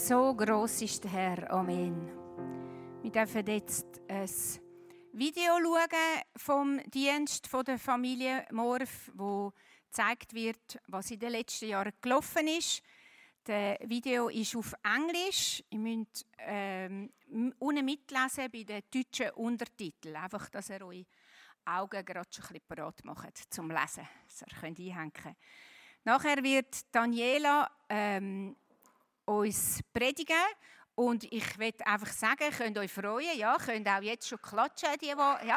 So gross ist der Herr. Amen. Wir dürfen jetzt ein Video schauen vom Dienst der Familie Morf, wo gezeigt wird, was in den letzten Jahren gelaufen ist. Das Video ist auf Englisch. Ihr müsst unten mitlesen bei den deutschen Untertiteln. Einfach, dass ihr eure Augen gerade schon ein bisschen parat macht zum Lesen, dass ihr einhängen könnt. Nachher wird Daniela uns predigen und ich möchte einfach sagen, könnt euch freuen, ja, könnt auch jetzt schon klatschen, ja.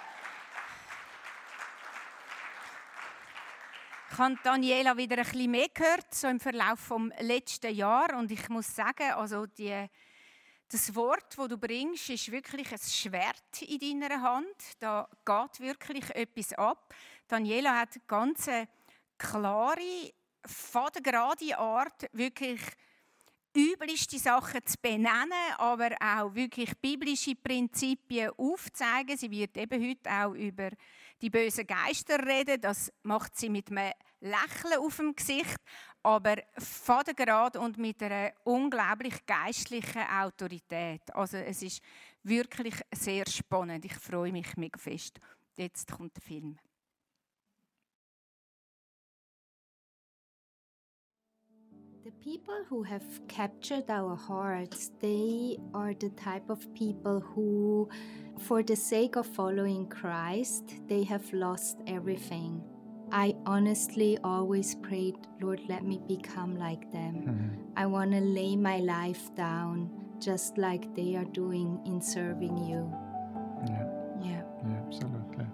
Ich habe Daniela wieder ein bisschen mehr gehört, so im Verlauf des letzten Jahres, und ich muss sagen, also das Wort, das du bringst, ist wirklich ein Schwert in deiner Hand. Da geht wirklich etwas ab. Daniela hat ganz klare, fadengerade Art, wirklich üblichste Sachen zu benennen, aber auch wirklich biblische Prinzipien aufzuzeigen. Sie wird eben heute auch über die bösen Geister reden. Das macht sie mit einem Lächeln auf dem Gesicht, aber fadengerade und mit einer unglaublich geistlichen Autorität. Also es ist wirklich sehr spannend. Ich freue mich mega fest. Jetzt kommt der Film. The people who have captured our hearts, they are the type of people who, for the sake of following Christ, they have lost everything. I honestly always prayed, Lord, let me become like them. Mm-hmm. I want to lay my life down just like they are doing in serving you. Yeah, absolutely.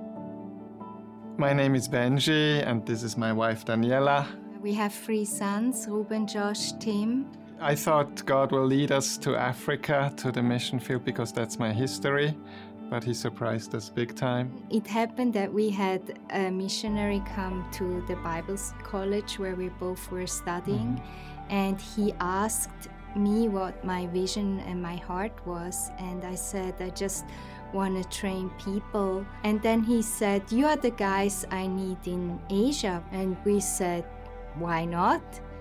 My name is Benji, and this is my wife Daniela. We have 3 sons, Ruben, Josh, Tim. I thought God will lead us to Africa, to the mission field, because that's my history, but He surprised us big time. It happened that we had a missionary come to the Bible college where we both were studying, and he asked me what my vision and my heart was, and I said, I just want to train people. And then he said, you are the guys I need in Asia. And we said, why not?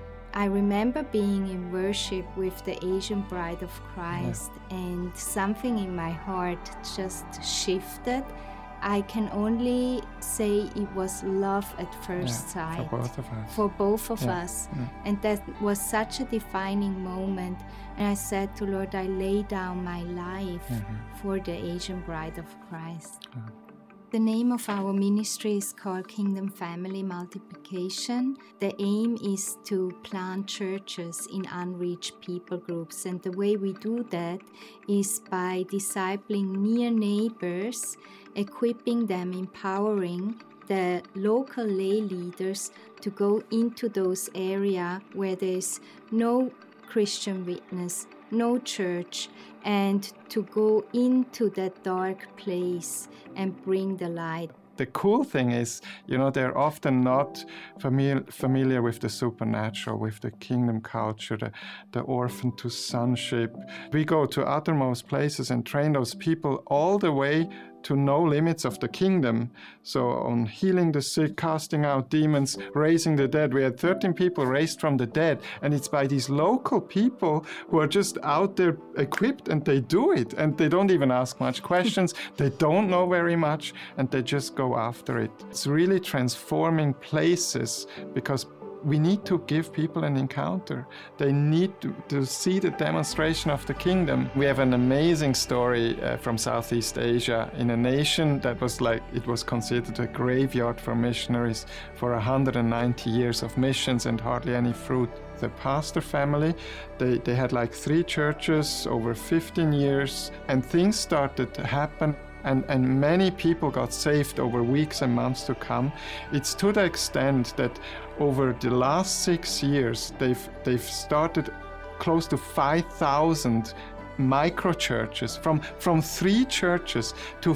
I remember being in worship with the Asian Bride of Christ, and something in my heart just shifted. I can only say it was love at first sight. For both of us. And that was such a defining moment. And I said to Lord, I lay down my life for the Asian Bride of Christ. The name of our ministry is called Kingdom Family Multiplication. The aim is to plant churches in unreached people groups. And the way we do that is by discipling near neighbors, equipping them, empowering the local lay leaders to go into those areas where there's no Christian witness, no church, and to go into that dark place and bring the light. The cool thing is, they're often not familiar with the supernatural, with the kingdom culture, the orphan to sonship. We go to uttermost places and train those people all the way to no limits of the kingdom. So on healing the sick, casting out demons, raising the dead. We had 13 people raised from the dead, and it's by these local people who are just out there equipped, and they do it, and they don't even ask much questions. They don't know very much, and they just go after it. It's really transforming places, because we need to give people an encounter. They need to see the demonstration of the kingdom. We have an amazing story from Southeast Asia in a nation that it was considered a graveyard for missionaries for 190 years of missions and hardly any fruit. The pastor family, they had 3 churches over 15 years, and things started to happen. And many people got saved over weeks and months to come. It's to the extent that over the last 6 years, they've started close to 5,000 micro churches, from 3 churches to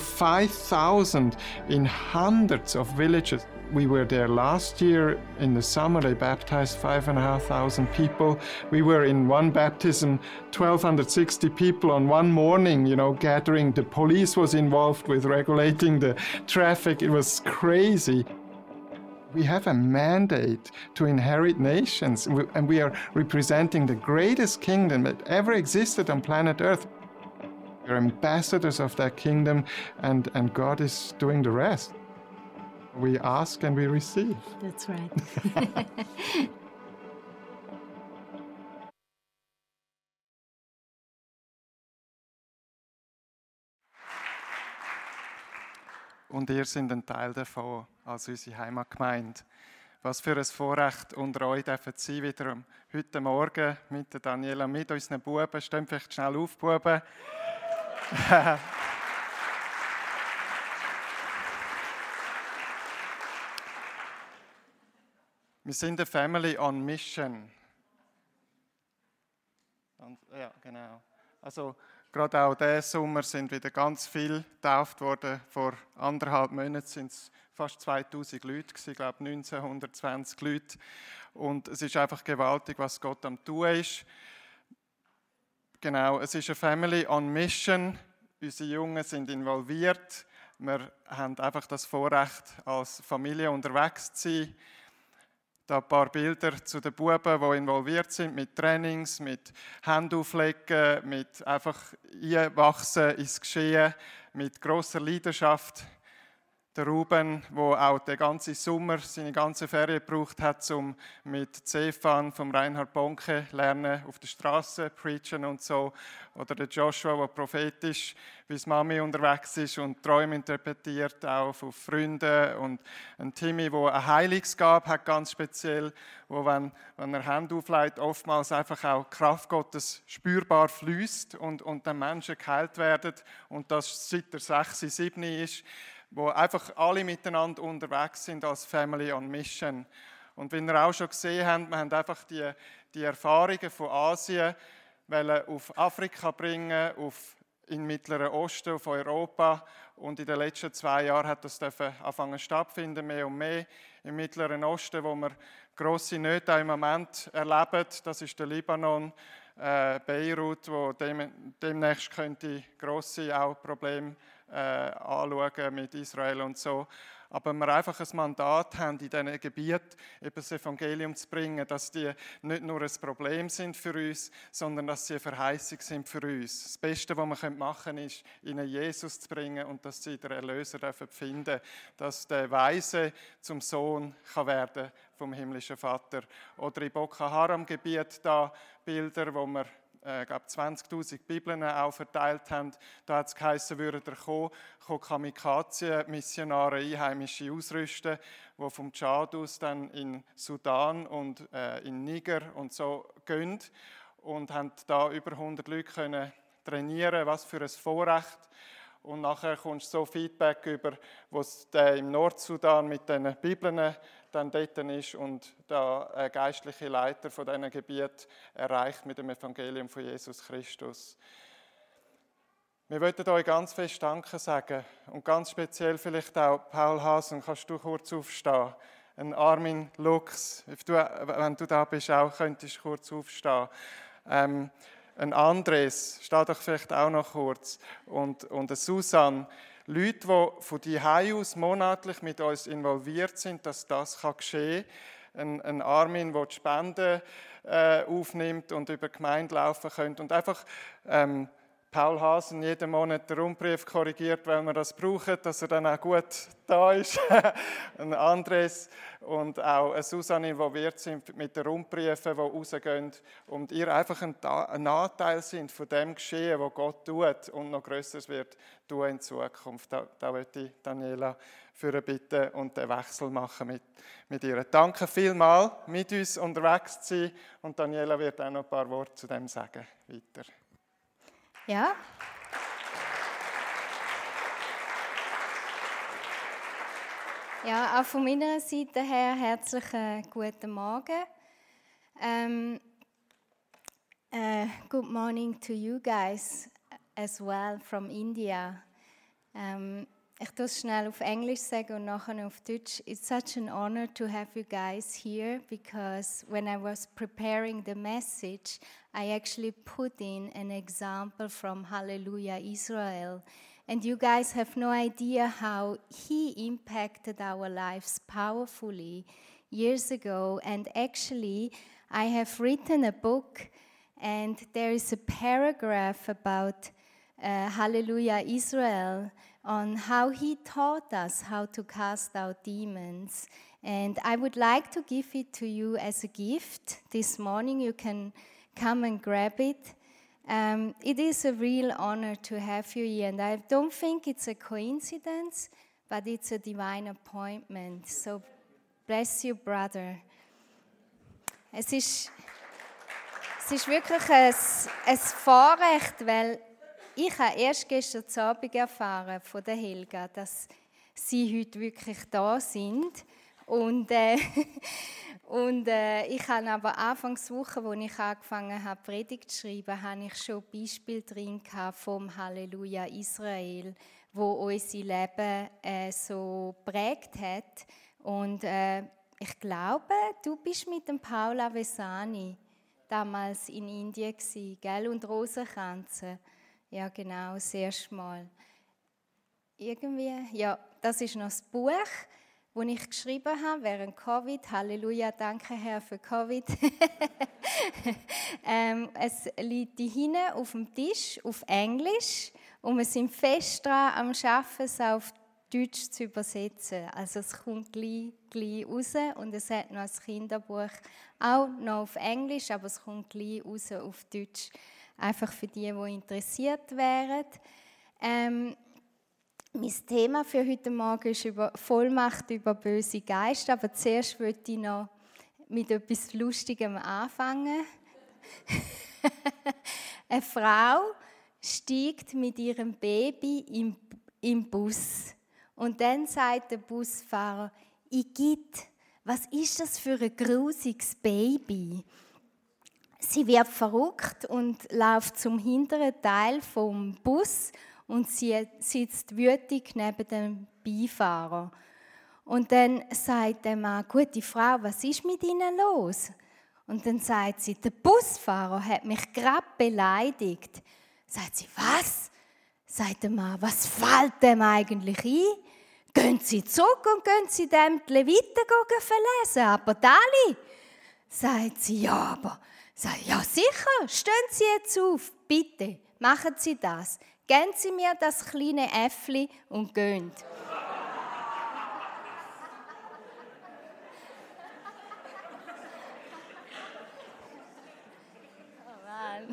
5,000 in hundreds of villages. We were there last year in the summer. They baptized 5,500 people. We were in one baptism, 1,260 people on one morning, gathering. The police was involved with regulating the traffic. It was crazy. We have a mandate to inherit nations, and we are representing the greatest kingdom that ever existed on planet Earth. We're ambassadors of that kingdom, and God is doing the rest. We ask and we receive. That's right. Und ihr seid ein Teil davon, als unsere Heimatgemeinde. Was für ein Vorrecht unter euch dürfen sein, wieder heute Morgen mit der Daniela, mit unseren Buben. Steht vielleicht schnell auf, Buben. Wir sind eine Family on Mission. Ja, genau. Also, gerade auch diesen Sommer sind wieder ganz viele getauft worden. Vor 1,5 Monaten sind es fast 2000 Leute, ich glaube 1920 Leute. Und es ist einfach gewaltig, was Gott am tun ist. Genau, es ist eine Family on Mission. Unsere Jungen sind involviert. Wir haben einfach das Vorrecht, als Familie unterwegs zu sein. Da ein paar Bilder zu den Buben, die involviert sind mit Trainings, mit Händauflegen, mit einfach einwachsen ins Geschehen, mit grosser Leidenschaft. Der Ruben, der auch den ganzen Sommer seine ganze Ferien gebraucht hat, um mit Stefan vom Reinhard Bonke lernen, auf der Straße preachen und so. Oder der Joshua, der prophetisch wie seine Mami unterwegs ist und Träume interpretiert, auch von Freunden. Und ein Timmy, der eine Heilungsgabe hat, ganz speziell, wo, wenn er Hände auflegt, oftmals einfach auch die Kraft Gottes spürbar fließt und dann Menschen geheilt werden. Und das seit er 6, 7 ist, wo einfach alle miteinander unterwegs sind als Family on Mission. Und wie ihr auch schon gesehen habt, wir haben einfach die Erfahrungen von Asien auf Afrika bringen, auf in den Mittleren Osten, auf Europa. Und in den letzten 2 Jahren hat das angefangen stattfinden, mehr und mehr im Mittleren Osten, wo wir grosse Nöte im Moment erleben. Das ist der Libanon, Beirut, wo demnächst könnte grosse auch Probleme anschauen mit Israel und so. Aber wir einfach ein Mandat haben, in diesen Gebieten eben das Evangelium zu bringen, dass die nicht nur ein Problem sind für uns, sondern dass sie eine Verheißung sind für uns. Das Beste, was wir machen können, ist, ihnen Jesus zu bringen und dass sie den Erlöser finden dürfen, dass der Weise zum Sohn kann werden vom himmlischen Vater. Oder im Boko Haram-Gebiet da Bilder, wo wir ich glaube 20'000 Bibeln auch verteilt haben. Da hat es geheißen, würden Kamikaze-Missionare Einheimische ausrüsten, die vom Tschad aus dann in Sudan und in Niger und so gehen und haben da über 100 Leute können trainieren. Was für ein Vorrecht. Und nachher kommst du so Feedback über, was im Nordsudan mit den Bibeln dann dort ist und da ein geistlicher Leiter von diesen Gebieten erreicht mit dem Evangelium von Jesus Christus. Wir möchten euch ganz fest Danke sagen und ganz speziell vielleicht auch Paul Hasen, kannst du kurz aufstehen? Ein Armin Lux, wenn du da bist, auch könntest du kurz aufstehen. Ein Andres, steh doch vielleicht auch noch kurz. Und eine Susanne. Leute, die von daheim aus monatlich mit uns involviert sind, dass das geschehen kann. Ein Armin, der die Spenden aufnimmt und über die Gemeinde laufen könnte. Und einfach Paul Hasen jeden Monat den Rundbrief korrigiert, weil wir das brauchen, dass er dann auch gut da ist. Ein Andres und auch eine Susanne involviert sind mit den Rundbriefen, die rausgehen und ihr einfach ein Anteil sind von dem Geschehen, was Gott tut und noch Größeres wird tun in Zukunft. Da möchte ich Daniela für bitten und den Wechsel machen mit ihr. Danke vielmals, mit uns unterwegs zu sein und Daniela wird auch noch ein paar Worte zu dem sagen. Weiter. Ja. Ja, auch von meiner Seite her herzlichen guten Morgen. Good morning to you guys as well from India. Ich tue es schnell auf Englisch sagen und nachher auf Deutsch. It's such an honor to have you guys here because when I was preparing the message, I actually put in an example from Hallelujah Israel. And you guys have no idea how he impacted our lives powerfully years ago. And actually, I have written a book, and there is a paragraph about Hallelujah Israel, on how he taught us how to cast out demons. And I would like to give it to you as a gift this morning. You can come and grab it. It is a real honor to have you here, and I don't think it's a coincidence, but it's a divine appointment. So bless you, brother. Es ist wirklich ein Vorrecht, weil ich habe erst gestern Abend erfahren von der Helga, dass sie heute wirklich da sind. Und ich habe aber Anfangswoche, als ich angefangen habe, Predigt zu schreiben, habe ich schon Beispiele drin vom Halleluja Israel, wo unser Leben so geprägt hat. Und ich glaube, du bist mit dem Paul Avesani damals in Indien gewesen, gell? Und Rosenkranze. Ja, genau, das erste Mal. Irgendwie, ja, das ist noch das Buch, das ich geschrieben habe während Covid. Halleluja, danke Herr für Covid. Es liegt hier hinten auf dem Tisch auf Englisch und wir sind fest dran am Arbeiten, es auf Deutsch zu übersetzen. Also es kommt gleich raus und es hat noch ein Kinderbuch, auch noch auf Englisch, aber es kommt gleich raus auf Deutsch. Einfach für die interessiert wären. Mein Thema für heute Morgen ist über Vollmacht über böse Geister, aber zuerst möchte ich noch mit etwas Lustigem anfangen. Eine Frau steigt mit ihrem Baby im Bus und dann sagt der Busfahrer: Igitt, was ist das für ein grusiges Baby? Sie wird verrückt und läuft zum hinteren Teil vom Bus und sie sitzt wütig neben dem Beifahrer. Und dann sagt der Mann: Gute Frau, was ist mit Ihnen los? Und dann sagt sie: Der Busfahrer hat mich gerade beleidigt. Sagt sie: Was? Sagt der Mann: Was fällt dem eigentlich ein? Gehen Sie zurück und gehen Sie dem die Leviten verlesen, aber Dali? Sagt sie: Ja, aber... Ja, sicher, stehen Sie jetzt auf, bitte, machen Sie das. Geben Sie mir das kleine Äffli und gehen. Oh Mann.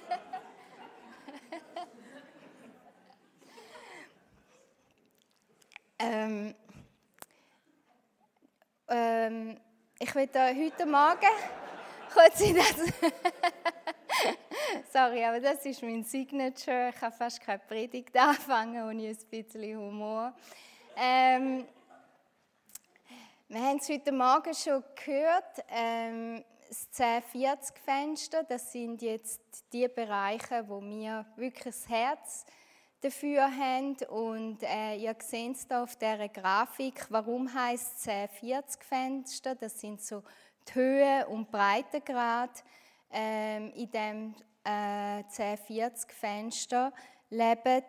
Ich will heute Morgen... Sorry, aber das ist mein Signature. Ich kann fast keine Predigt anfangen ohne ein bisschen Humor. Wir haben es heute Morgen schon gehört. Das 1040-Fenster, das sind jetzt die Bereiche, wo wir wirklich das Herz dafür haben. Und ihr seht es hier auf dieser Grafik. Warum heisst es 1040-Fenster? Das sind so die Höhe und Breitengrad. In dem 1040-Fenster leben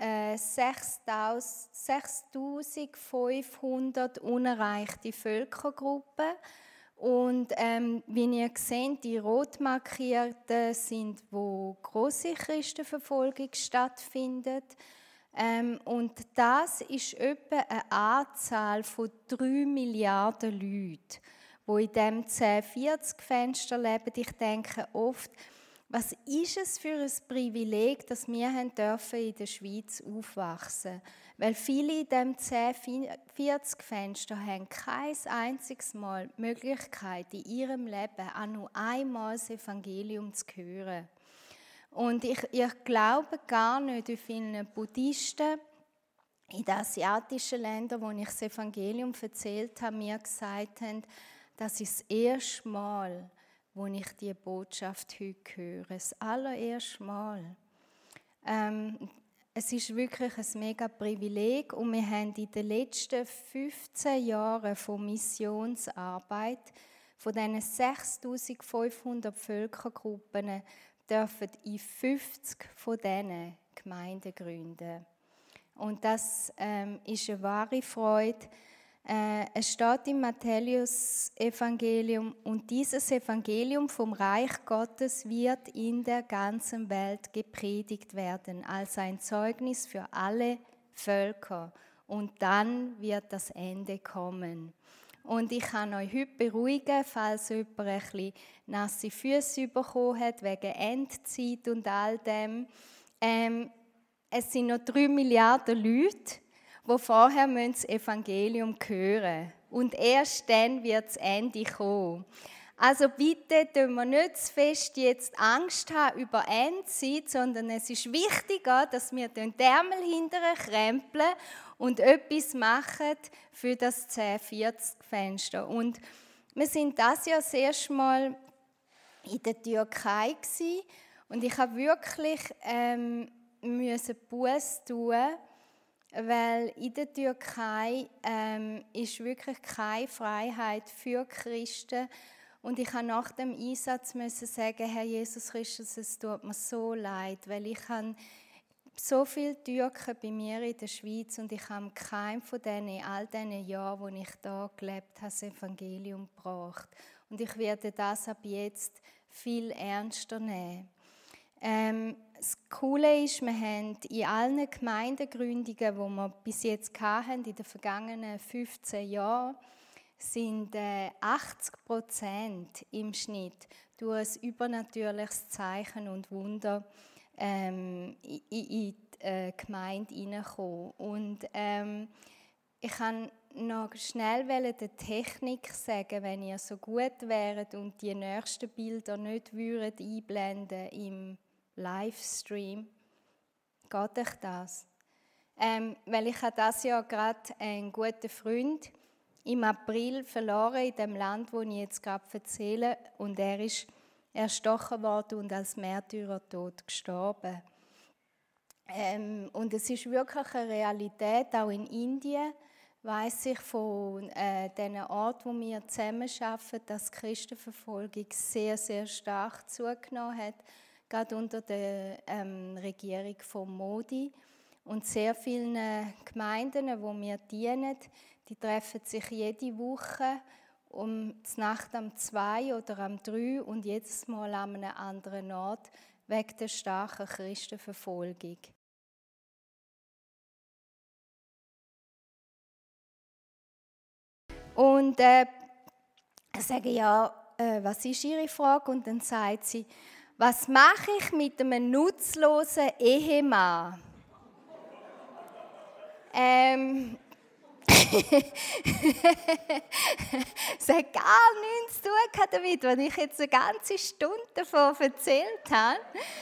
6500 unerreichte Völkergruppen. Und wie ihr seht, die rot markierten sind, wo grosse Christenverfolgung stattfindet. Und das ist etwa eine Anzahl von 3 Milliarden Leuten, die in diesem 1040-Fenster leben. Ich denke oft, was ist es für ein Privileg, dass wir in der Schweiz aufwachsen dürfen? Weil viele in diesem 1040-Fenster haben kein einziges Mal die Möglichkeit, in ihrem Leben auch nur einmal das Evangelium zu hören. Und ich glaube gar nicht, wie viele Buddhisten in den asiatischen Ländern, wo ich das Evangelium erzählt habe, mir gesagt haben, das ist das erste Mal, wo ich diese Botschaft heute höre. Das allererste Mal. Es ist wirklich ein mega Privileg und wir haben in den letzten 15 Jahren von Missionsarbeit, von diesen 6500 Völkergruppen, dürfen in 50 von diesen Gemeinden gründen. Und das ist eine wahre Freude. Es steht im Matthäus-Evangelium, und dieses Evangelium vom Reich Gottes wird in der ganzen Welt gepredigt werden, als ein Zeugnis für alle Völker. Und dann wird das Ende kommen. Und ich kann euch heute beruhigen, falls jemand ein bisschen nasse Füße bekommen hat, wegen Endzeit und all dem. Es sind noch 3 Milliarden Leute, die vorher das Evangelium hören müssen. Und erst dann wird das Ende kommen. Also bitte tun wir nicht zu fest jetzt Angst haben über Endzeit, sondern es ist wichtiger, dass wir den Ärmel hinterher krempeln und etwas machen für das 1040-Fenster. Und wir sind das Jahr das erste Mal in der Türkei gewesen, und ich habe wirklich Buße tun, weil in der Türkei ist wirklich keine Freiheit für Christen. Und ich habe nach dem Einsatz müssen sagen, Herr Jesus Christus, es tut mir so leid, weil ich habe so viele Türken bei mir in der Schweiz und ich habe keinem von denen in all diesen Jahren, wo ich da gelebt habe, das Evangelium gebracht. Und ich werde das ab jetzt viel ernster nehmen. Das Coole ist, wir haben in allen Gemeindegründungen, die wir bis jetzt hatten, in den vergangenen 15 Jahren, sind 80% im Schnitt durch ein übernatürliches Zeichen und Wunder in die Gemeinde hineingekommen. Und ich kann noch schnell der Technik sagen, wenn ihr so gut wäret und die nächsten Bilder nicht einblenden im Livestream. Geht euch das? Weil ich habe dieses Jahr gerade einen guten Freund im April verloren in dem Land, wo ich jetzt gerade erzähle, und er ist erstochen worden und als Märtyrertod gestorben. Und es ist wirklich eine Realität, auch in Indien weiss ich von den Orten, wo wir zusammen arbeiten, dass die Christenverfolgung sehr, sehr stark zugenommen hat, gerade unter der Regierung von Modi. Und sehr viele Gemeinden, wo wir dienen, die treffen sich jede Woche um die Nacht am 2 oder am 3 und jedes Mal an einem anderen Ort wegen der starken Christenverfolgung. Und sage ja, was ist Ihre Frage? Und dann sagt sie, was mache ich mit einem nutzlosen Ehemann? Es hat gar nichts zu tun damit, was ich jetzt eine ganze Stunde davon erzählt habe.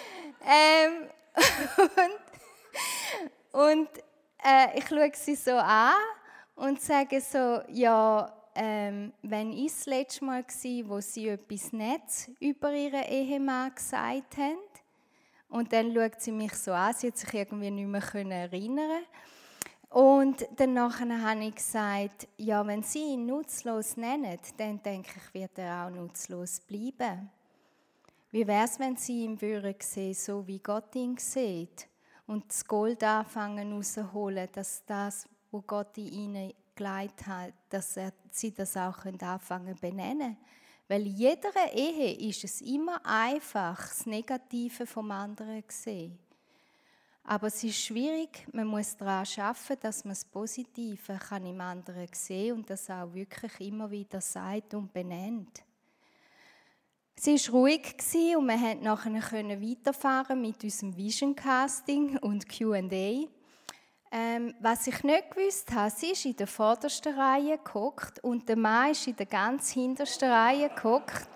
Ich schaue sie so an und sage so, ja, wenn ich das letzte Mal war, wo sie etwas Nettes über ihren Ehemann gesagt haben. Und dann schaut sie mich so an, sie hat sich irgendwie nicht mehr erinnern. Und danach habe ich gesagt, ja, wenn Sie ihn nutzlos nennen, dann denke ich, wird er auch nutzlos bleiben. Wie wäre es, wenn Sie ihn sehen, so wie Gott ihn sieht, und das Gold anfangen rausholen, dass das, was Gott in ihnen gelegt hat, dass Sie das auch anfangen zu benennen. Weil in jeder Ehe ist es immer einfach, das Negative vom anderen zu sehen. Aber es ist schwierig, man muss daran arbeiten, dass man das Positive im anderen sehen kann und das auch wirklich immer wieder sagt und benennt. Es war ruhig und wir konnten nachher weiterfahren mit unserem Vision Casting und Q&A. Was ich nicht gewusst habe, sie ist in der vordersten Reihe gehockt und der Mann ist in der ganz hintersten Reihe gehockt.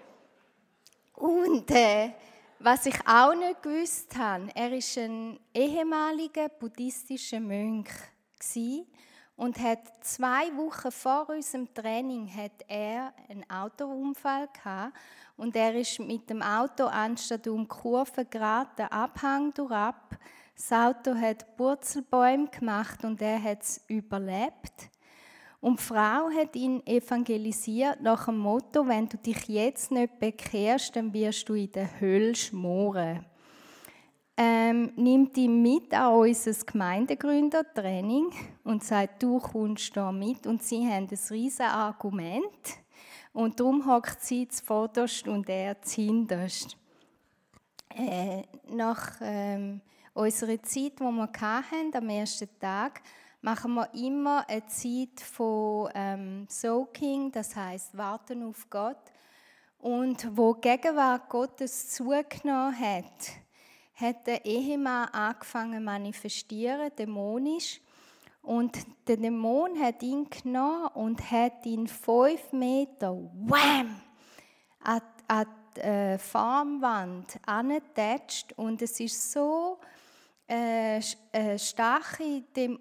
Und was ich auch nicht gewusst habe, er war ein ehemaliger buddhistischer Mönch und hat 2 Wochen vor unserem Training hat er einen Autounfall gehabt und er ist mit dem Auto anstatt um die Kurve gerade den Abhang durchab. Das Auto hat Purzelbäume gemacht und er hat es überlebt. Und die Frau hat ihn evangelisiert nach dem Motto, wenn du dich jetzt nicht bekehrst, dann wirst du in der Hölle schmoren. nimmt ihn mit an unser Gemeindegründertraining und sagt, du kommst da mit. Und sie haben ein riesiges Argument. Und darum hockt sie zuvorderst und er zuhinterst. Nach unserer Zeit, die wir hatten, am ersten Tag, machen wir immer eine Zeit von Soaking, das heisst Warten auf Gott. Und wo die Gegenwart Gottes zugenommen hat der Ehemann angefangen zu manifestieren, dämonisch. Und der Dämon hat ihn genommen und hat ihn 5 Meter wham, an die Farmwand angetatscht. Und es ist so starke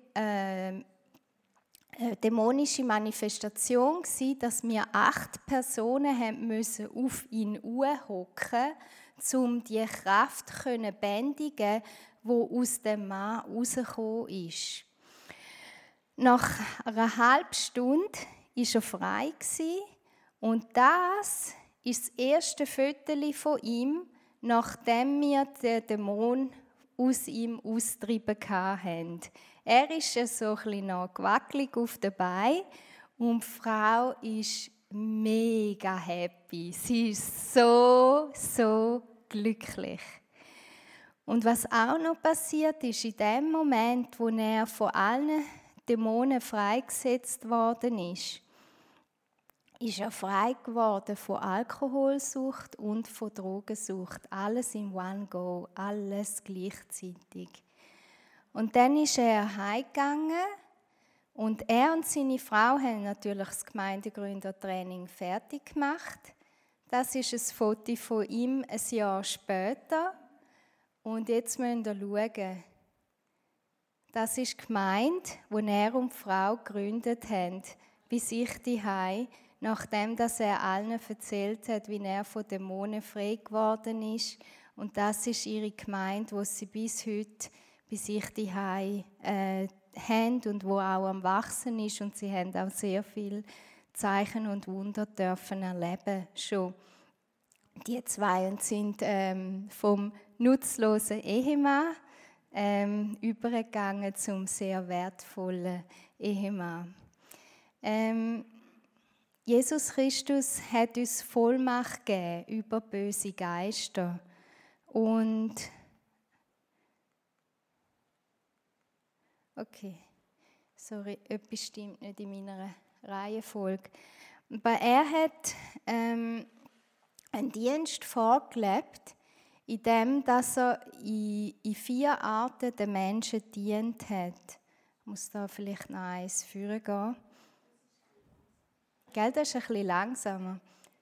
dämonische Manifestation gewesen, dass wir 8 Personen haben müssen auf ihn hocken, um die Kraft zu bändigen, die aus dem Mann rausgekommen ist. Nach einer halben Stunde war er frei und das ist das erste Foto von ihm, nachdem wir den Dämon aus ihm austrieben haben. Er ist so ein bisschen noch gewackelig auf den Beinen und die Frau ist mega happy. Sie ist so glücklich. Und was auch noch passiert ist, in dem Moment, wo er von allen Dämonen freigesetzt worden ist er frei geworden von Alkoholsucht und von Drogensucht. Alles in one go, alles gleichzeitig. Und dann ist er heimgegangen und er und seine Frau haben natürlich das Gemeindegründertraining fertig gemacht. Das ist ein Foto von ihm ein Jahr später. Und jetzt müsst ihr schauen. Das ist die Gemeinde, die er und die Frau gegründet haben, bei sich zuhause, nachdem dass er allen erzählt hat, wie er von Dämonen frei geworden ist. Und das ist ihre Gemeinde, die sie bis heute bei sich zuhause haben und wo auch am Wachsen ist. Und sie haben auch sehr viele Zeichen und Wunder dürfen erleben schon. Die 2 sind vom nutzlosen Ehemann übergegangen zum sehr wertvollen Ehemann. Jesus Christus hat uns Vollmacht gegeben über böse Geister. Und okay, sorry, etwas stimmt nicht in meiner Reihenfolge. Aber er hat einen Dienst vorgelebt, in dem, dass er in 4 Arten den Menschen dient hat. Ich muss da vielleicht noch eins führen gehen. Gell, das ist ein bisschen langsamer.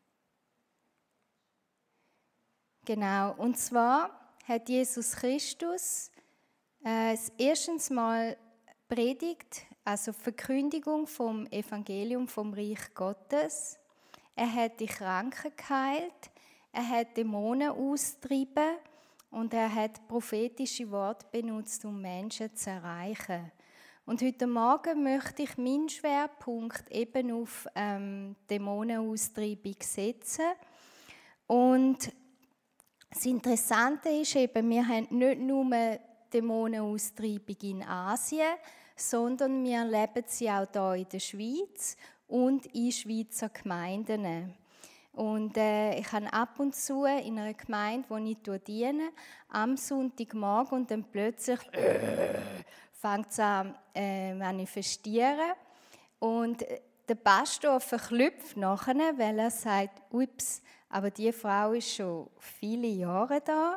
Genau, und zwar hat Jesus Christus erstens mal predigt, also Verkündigung vom Evangelium vom Reich Gottes. Er hat die Kranken geheilt, er hat Dämonen austrieben und er hat prophetische Worte benutzt, um Menschen zu erreichen. Und heute Morgen möchte ich meinen Schwerpunkt eben auf Dämonenaustreibung setzen. Und das Interessante ist eben, wir haben nicht nur Dämonenaustreibung in Asien, sondern wir erleben sie auch hier in der Schweiz und in Schweizer Gemeinden. Und ich habe ab und zu in einer Gemeinde, wo ich diene, am Sonntagmorgen und dann plötzlich fängt es an manifestieren. Und der Pastor verklüpft nachher, weil er sagt, ups, aber die Frau ist schon viele Jahre da.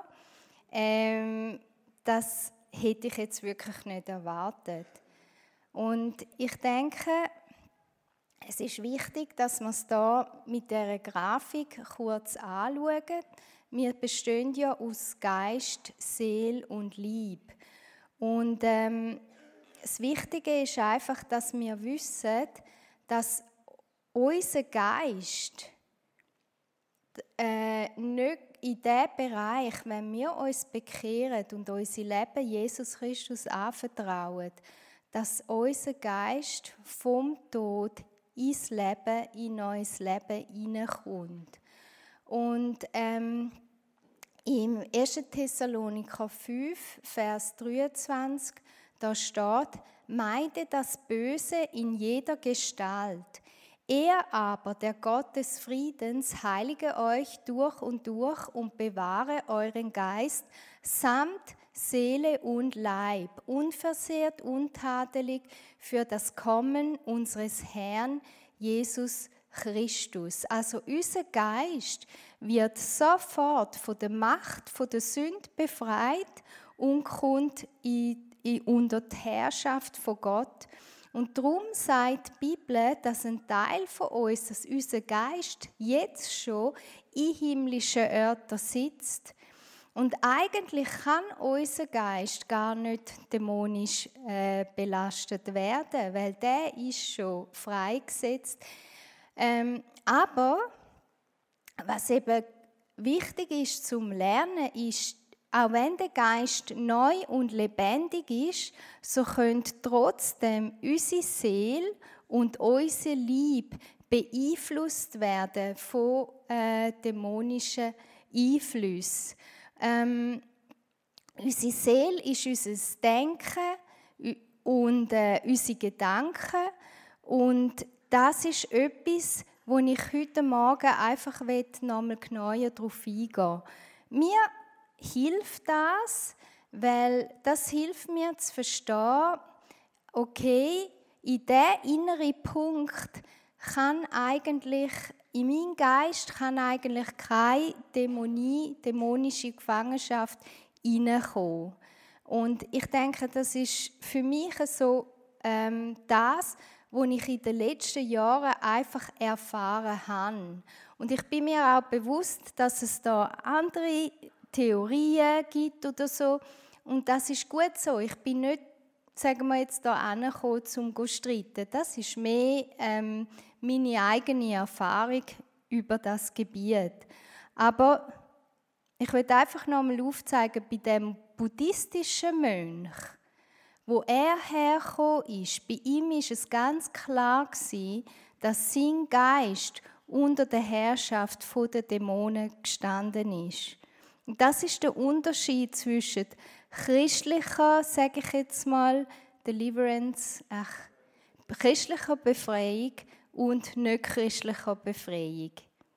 Das hätte ich jetzt wirklich nicht erwartet. Und ich denke, es ist wichtig, dass wir es hier mit dieser Grafik kurz anschauen. Wir bestehen ja aus Geist, Seele und Leib. Und das Wichtige ist einfach, dass wir wissen, dass unser Geist nicht in diesem Bereich, wenn wir uns bekehren und unser Leben Jesus Christus anvertrauen, dass unser Geist vom Tod ins Leben, in neues Leben hineinkommt. Und Im 1. Thessaloniker 5, Vers 23, da steht: Meide das Böse in jeder Gestalt. Er aber, der Gott des Friedens, heilige euch durch und bewahre euren Geist samt Seele und Leib, unversehrt, untadelig für das Kommen unseres Herrn Jesus Christus. Also unser Geist wird sofort von der Macht, von der Sünde befreit und kommt unter die Herrschaft von Gott. Und darum sagt die Bibel, dass ein Teil von uns, dass unser Geist jetzt schon in himmlischen Örtern sitzt. Und eigentlich kann unser Geist gar nicht dämonisch belastet werden, weil der ist schon freigesetzt. Aber was eben wichtig ist zum Lernen, ist, auch wenn der Geist neu und lebendig ist, so können trotzdem unsere Seele und unser Leib beeinflusst werden von dämonischen Einflüssen. Unsere Seele ist unser Denken und unsere Gedanken. Und das ist etwas, wo ich heute Morgen einfach nochmal genauer darauf eingehen will. Mir hilft das, weil das hilft mir zu verstehen, okay, in diesem inneren Punkt kann eigentlich, in meinem Geist kann eigentlich keine dämonische Gefangenschaft hineinkommen. Und ich denke, das ist für mich so das, was ich in den letzten Jahren einfach erfahren habe. Und ich bin mir auch bewusst, dass es da andere Theorien gibt oder so. Und das ist gut so. Ich bin nicht, sagen wir jetzt, da angekommen, um zu streiten. Das ist mehr meine eigene Erfahrung über das Gebiet. Aber ich will einfach noch einmal aufzeigen, bei dem buddhistischen Mönch, wo er hergekommen ist, bei ihm ist es ganz klar gewesen, dass sein Geist unter der Herrschaft der Dämonen gestanden ist. Und das ist der Unterschied zwischen christlicher, sage ich jetzt mal, Deliverance, christlicher Befreiung und nicht christlicher Befreiung.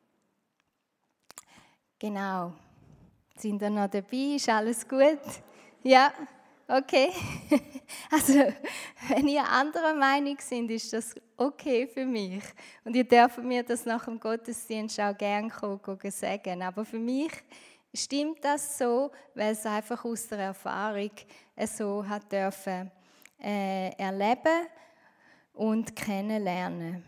Genau. Sind ihr noch dabei? Ist alles gut? Ja? Okay. Also, wenn ihr anderer Meinung seid, ist das okay für mich. Und ihr dürft mir das nach dem Gottesdienst auch gerne sagen. Aber für mich stimmt das so, weil es einfach aus der Erfahrung so hat dürfen erleben und kennenlernen.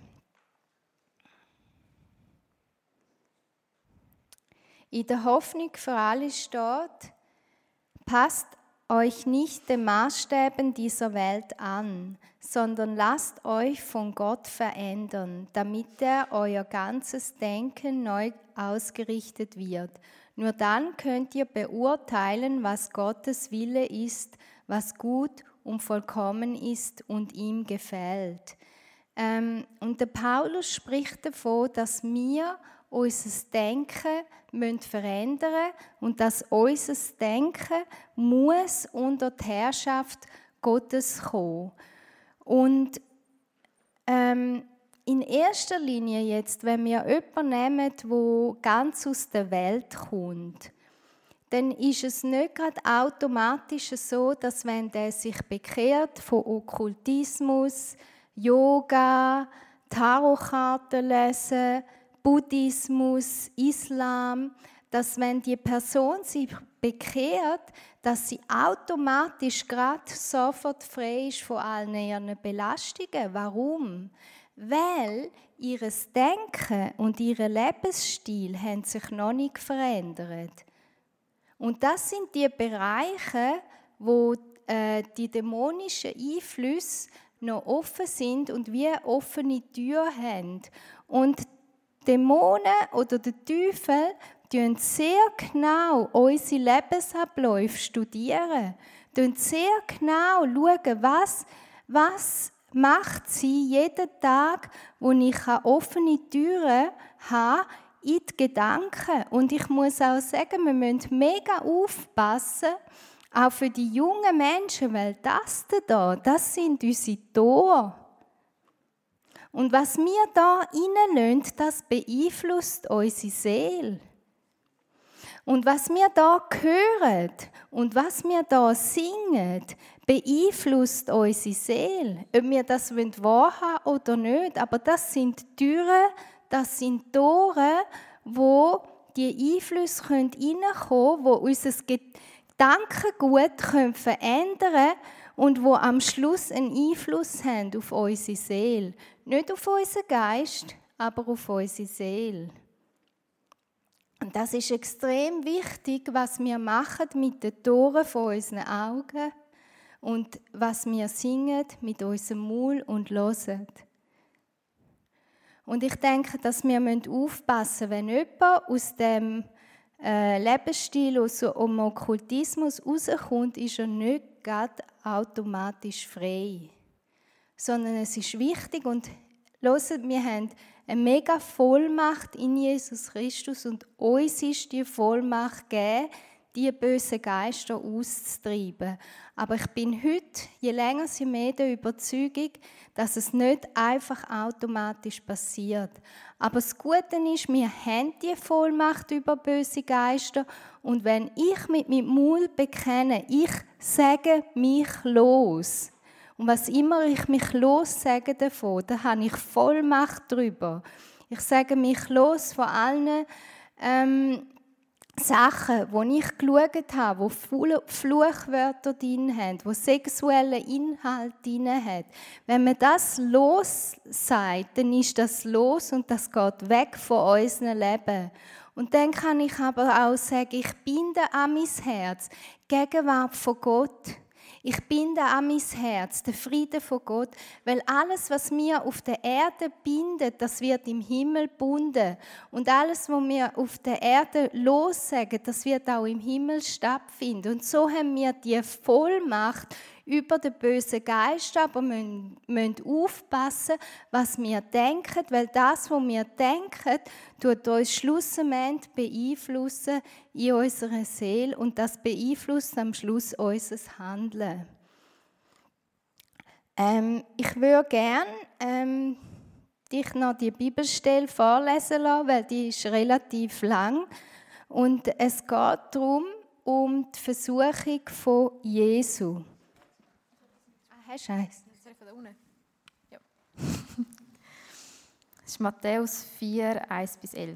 In der Hoffnung für alle steht: Passt euch nicht den Maßstäben dieser Welt an, sondern lasst euch von Gott verändern, damit euer ganzes Denken neu ausgerichtet wird. Nur dann könnt ihr beurteilen, was Gottes Wille ist, was gut und vollkommen ist und ihm gefällt. Und der Paulus spricht davon, dass wir unser Denken verändern müssen und dass unser Denken muss unter die Herrschaft Gottes kommen. Und in erster Linie jetzt, wenn wir jemanden nehmen, der ganz aus der Welt kommt, dann ist es nicht gerade automatisch so, dass wenn der sich bekehrt von Okkultismus, Yoga, Tarotkarten lesen, Buddhismus, Islam, dass wenn die Person sich bekehrt, dass sie automatisch gerade sofort frei ist von allen ihren Belastungen. Warum? Weil ihr Denken und ihr Lebensstil haben sich noch nicht verändert. Und das sind die Bereiche, wo die dämonischen Einflüsse noch offen sind und wie offene Türen haben. Und Dämonen oder der Teufel studieren sehr genau unsere Lebensabläufe, studieren, schauen sehr genau, was macht sie jeden Tag, wo ich offene Türen habe in die Gedanken. Und ich muss auch sagen, wir müssen mega aufpassen, auch für die jungen Menschen, weil das da, das sind unsere Tore. Und was wir da reinlassen, das beeinflusst unsere Seele. Und was wir da hören und was wir da singen, beeinflusst unsere Seele. Ob wir das wahrhaben oder nicht, aber das sind Türen, das sind Tore, wo die Einflüsse reinkommen können, wo unser Gedankengut verändern können und wo am Schluss einen Einfluss haben auf unsere Seele. Nicht auf unseren Geist, aber auf unsere Seele. Und das ist extrem wichtig, was wir machen mit den Toren von unseren Augen und was wir singen mit unserem Maul und hören. Und ich denke, dass wir aufpassen müssen, wenn jemand aus dem Lebensstil, aus dem Okkultismus rauskommt, ist er nicht gerade automatisch frei. Sondern es ist wichtig und hört, wir haben eine mega Vollmacht in Jesus Christus und uns ist die Vollmacht gegeben, die bösen Geister auszutreiben. Aber ich bin heute, je länger je mehr der Überzeugung, dass es nicht einfach automatisch passiert. Aber das Gute ist, wir haben die Vollmacht über böse Geister und wenn ich mit meinem Mund bekenne, ich sage mich los. Und was immer ich mich lossage davon, da habe ich Vollmacht darüber. Ich sage mich los von allen Sachen, die ich geschaut habe, die Fluchwörter drin haben, die sexuelle Inhalt drin haben. Wenn man das los sagt, dann ist das los und das geht weg von unserem Leben. Und dann kann ich aber auch sagen, ich binde an mein Herz die Gegenwart von Gott. Ich binde an mein Herz den Frieden von Gott, weil alles, was wir auf der Erde bindet, das wird im Himmel gebunden. Und alles, was wir auf der Erde lossagen, das wird auch im Himmel stattfinden. Und so haben wir die Vollmacht über den bösen Geist, aber wir müssen aufpassen, was wir denken, weil das, was wir denken, tut uns schlussendlich beeinflussen in unserer Seele und das beeinflusst am Schluss unser Handeln. Ich würde gerne dich noch die Bibelstelle vorlesen lassen, weil die ist relativ lang und es geht darum, um die Versuchung von Jesu. Hast du eins? Ja. Das ist Matthäus 4, 1-11.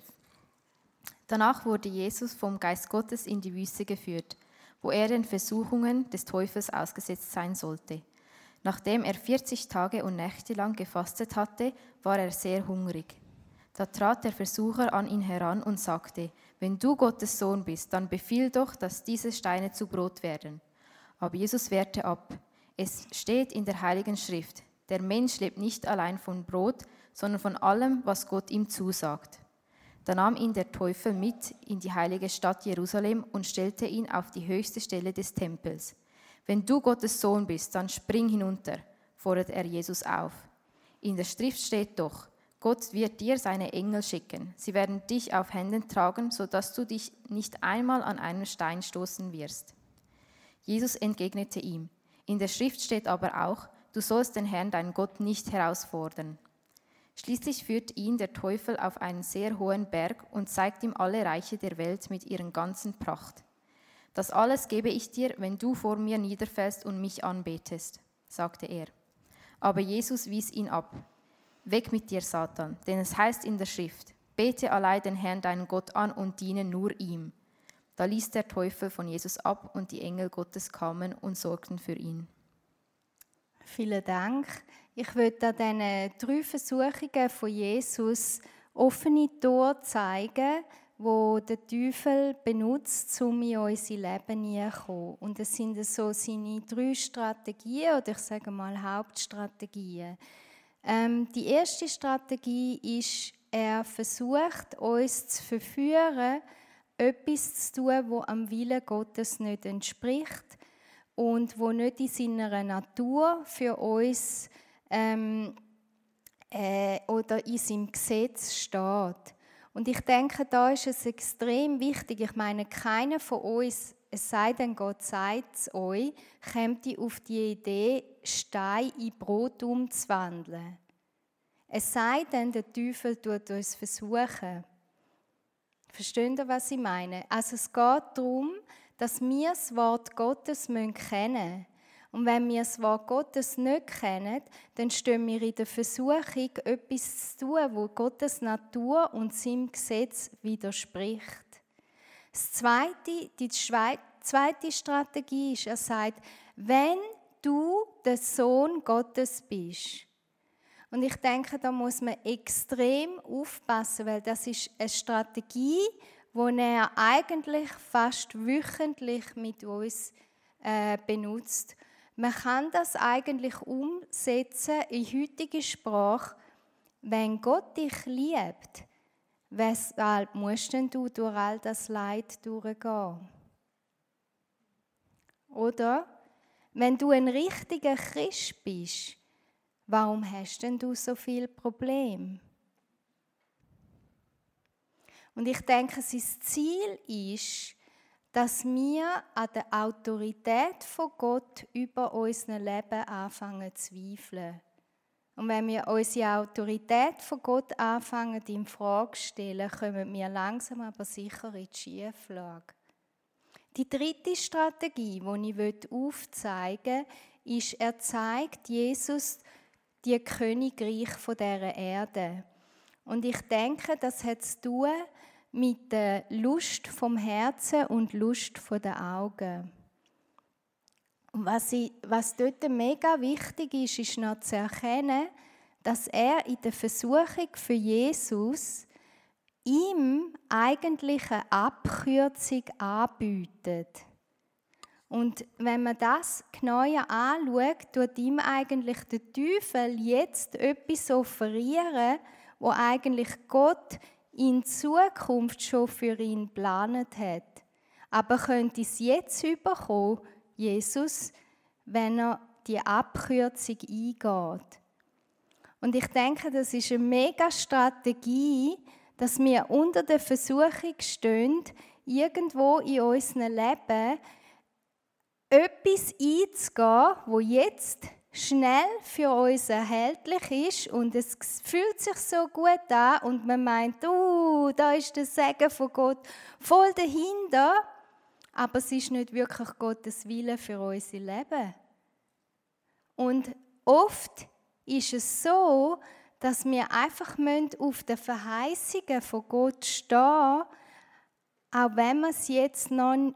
Danach wurde Jesus vom Geist Gottes in die Wüste geführt, wo er den Versuchungen des Teufels ausgesetzt sein sollte. Nachdem er 40 Tage und Nächte lang gefastet hatte, war er sehr hungrig. Da trat der Versucher an ihn heran und sagte: Wenn du Gottes Sohn bist, dann befiehl doch, dass diese Steine zu Brot werden. Aber Jesus wehrte ab. Es steht in der Heiligen Schrift: Der Mensch lebt nicht allein von Brot, sondern von allem, was Gott ihm zusagt. Da nahm ihn der Teufel mit in die heilige Stadt Jerusalem und stellte ihn auf die höchste Stelle des Tempels. Wenn du Gottes Sohn bist, dann spring hinunter, fordert er Jesus auf. In der Schrift steht doch: Gott wird dir seine Engel schicken. Sie werden dich auf Händen tragen, sodass du dich nicht einmal an einen Stein stoßen wirst. Jesus entgegnete ihm: In der Schrift steht aber auch: Du sollst den Herrn, deinen Gott, nicht herausfordern. Schließlich führt ihn der Teufel auf einen sehr hohen Berg und zeigt ihm alle Reiche der Welt mit ihren ganzen Pracht. Das alles gebe ich dir, wenn du vor mir niederfällst und mich anbetest, sagte er. Aber Jesus wies ihn ab. Weg mit dir, Satan, denn es heißt in der Schrift: Bete allein den Herrn, deinen Gott an und diene nur ihm. Da ließ der Teufel von Jesus ab und die Engel Gottes kamen und sorgten für ihn. Vielen Dank. Ich möchte an diesen 3 Versuchungen von Jesus offene Tore zeigen, die der Teufel benutzt, um in unser Leben hineinzukommen. Und das sind so seine 3 Strategien, oder ich sage mal Hauptstrategien. Die erste Strategie ist, er versucht, uns zu verführen, etwas zu tun, das am Willen Gottes nicht entspricht und wo nicht in seiner Natur für uns oder in seinem Gesetz steht. Und ich denke, da ist es extrem wichtig. Ich meine, keiner von uns, es sei denn, Gott sagt es euch, kommt auf die Idee, Stein in Brot umzuwandeln. Es sei denn, der Teufel tut uns versuchen. Versteht ihr, was ich meine? Also es geht darum, dass wir das Wort Gottes kennen müssen. Und wenn wir das Wort Gottes nicht kennen, dann stehen wir in der Versuchung, etwas zu tun, wo Gottes Natur und seinem Gesetz widerspricht. Die zweite Strategie ist, er sagt, wenn du der Sohn Gottes bist. Und ich denke, da muss man extrem aufpassen, weil das ist eine Strategie, die er eigentlich fast wöchentlich mit uns benutzt. Man kann das eigentlich umsetzen in heutige Sprache. Wenn Gott dich liebt, weshalb musst denn du durch all das Leid durchgehen? Oder? Wenn du ein richtiger Christ bist, warum hast denn du so viele Probleme? Und ich denke, sein Ziel ist, dass wir an der Autorität von Gott über unser Leben anfangen zu zweifeln. Und wenn wir unsere Autorität von Gott anfangen in Frage zu stellen, kommen wir langsam aber sicher in die Schieflage. Die dritte Strategie, die ich aufzeigen will, ist, er zeigt Jesus die Königreich von dieser Erde. Und ich denke, das hat zu tun mit der Lust vom Herzen und Lust der Augen. Und was dort mega wichtig ist, ist noch zu erkennen, dass er in der Versuchung für Jesus ihm eigentlich eine Abkürzung anbietet. Und wenn man das genauer anschaut, tut ihm eigentlich der Teufel jetzt etwas offerieren, wo eigentlich Gott in Zukunft schon für ihn geplant hat. Aber könnte es jetzt überkommen, Jesus, wenn er die Abkürzung eingeht? Und ich denke, das ist eine mega Strategie, dass wir unter der Versuchung stehen, irgendwo in unserem Leben etwas einzugehen, wo jetzt schnell für uns erhältlich ist und es fühlt sich so gut an und man meint, da ist der Segen von Gott voll dahinter, aber es ist nicht wirklich Gottes Wille für unser Leben. Und oft ist es so, dass wir einfach auf den Verheißungen von Gott stehen, auch wenn sie jetzt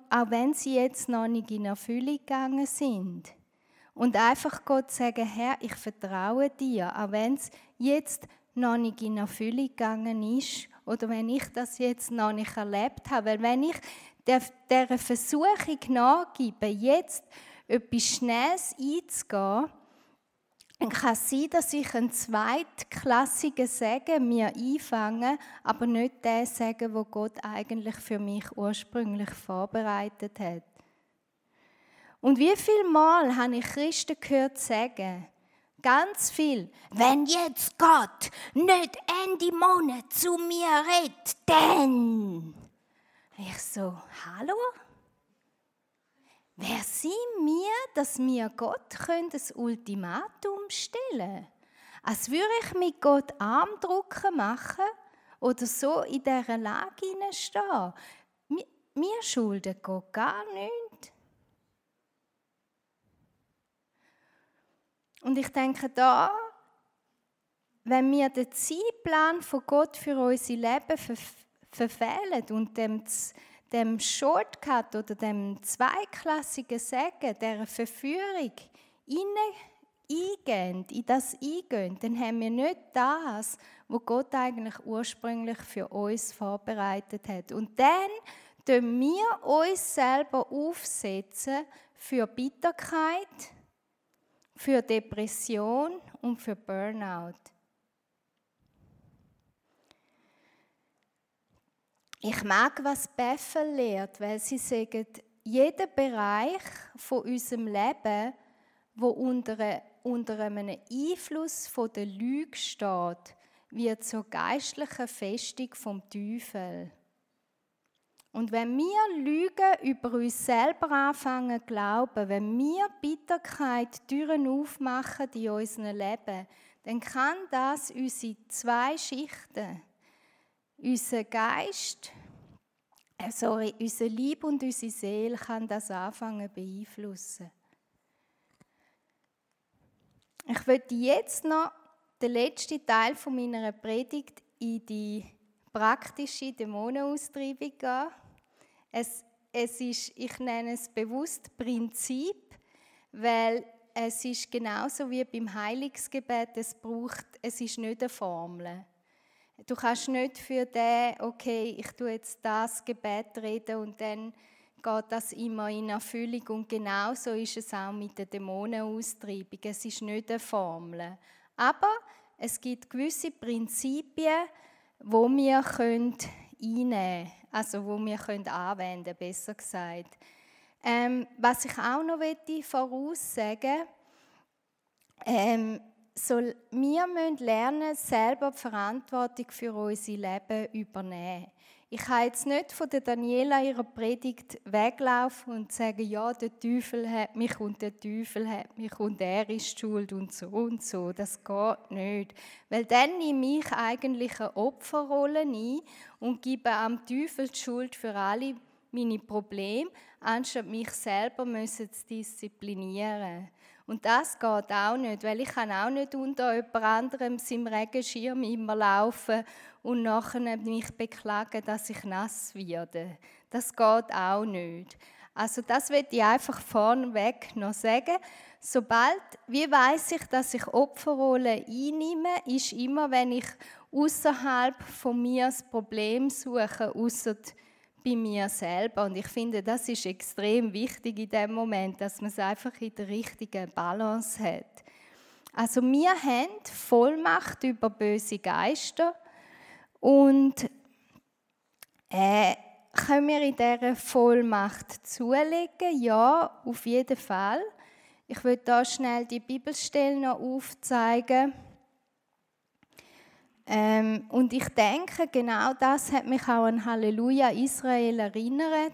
noch nicht in Erfüllung gegangen sind. Und einfach Gott sagen, Herr, ich vertraue dir, auch wenn es jetzt noch nicht in Erfüllung gegangen ist oder wenn ich das jetzt noch nicht erlebt habe. Weil wenn ich dieser Versuchung nachgebe, jetzt etwas Schnelles einzugehen, dann kann es sein, dass ich einen zweitklassigen Segen mir einfange, aber nicht den Segen, den Gott eigentlich für mich ursprünglich vorbereitet hat. Und wie viele Mal habe ich Christen gehört sagen, ganz viel, wenn jetzt Gott nicht Ende Monat zu mir redet, dann. Ich so, hallo? Wer sind wir, dass wir Gott ein Ultimatum stellen können? Als würde ich mit Gott Armdrücken machen oder so in dieser Lage stehen. Wir schulden Gott gar nichts. Und ich denke da, wenn wir den Zeitplan von Gott für unser Leben verfehlen und dem Shortcut oder dem zweiklassigen Segen, dieser Verführung in das eingehen, dann haben wir nicht das, was Gott eigentlich ursprünglich für uns vorbereitet hat. Und dann tun wir uns selber aufsetzen für Bitterkeit, für Depression und für Burnout. Ich mag, was Bethel lehrt, weil sie sagen, jeder Bereich von unserem Leben, wo unter einem Einfluss von der Lüge steht, wird zur geistlichen Festung vom Teufel. Und wenn wir Lügen über uns selber anfangen zu glauben, wenn wir Bitterkeit Türen aufmachen in unserem Leben, dann kann das unsere zwei Schichten, unser Geist, unser Leib und unsere Seele, kann das anfangen zu beeinflussen. Ich möchte jetzt noch den letzten Teil von meiner Predigt in die praktische Dämonenaustreibung gehen. Es ist, ich nenne es bewusst Prinzip, weil es ist genauso wie beim Heilungsgebet, es ist nicht eine Formel. Du kannst nicht für den, okay, ich tue jetzt das Gebet reden und dann geht das immer in Erfüllung. Und genauso ist es auch mit der Dämonenaustreibung. Es ist nicht eine Formel. Aber es gibt gewisse Prinzipien, die wir einnehmen können, also die wir anwenden können, besser gesagt. Was ich auch noch voraussagen möchte, wir müssen lernen, selber die Verantwortung für unser Leben übernehmen. Ich kann jetzt nicht von der Daniela ihrer Predigt weglaufen und sagen, ja, der Teufel hat mich und der Teufel hat mich und er ist schuld und so und so. Das geht nicht. Weil dann nehme ich eigentlich eine Opferrolle ein und gebe am Teufel die Schuld für alle meine Probleme, anstatt mich selber zu disziplinieren. Und das geht auch nicht, weil ich kann auch nicht unter jemand anderem seinem Regenschirm immer laufen und nachher mich beklagen, dass ich nass werde. Das geht auch nicht. Also das will ich einfach vorneweg noch sagen. Wie weiss ich, dass ich Opferrolle einnehme, ist immer, wenn ich außerhalb von mir das Problem suche, ausser bei mir selber. Und ich finde, das ist extrem wichtig in dem Moment, dass man es einfach in der richtigen Balance hat. Also wir haben Vollmacht über böse Geister und können wir in dieser Vollmacht zulegen? Ja, auf jeden Fall. Ich will da schnell die Bibelstelle noch aufzeigen. Und ich denke, genau das hat mich auch an Halleluja Israel erinnert.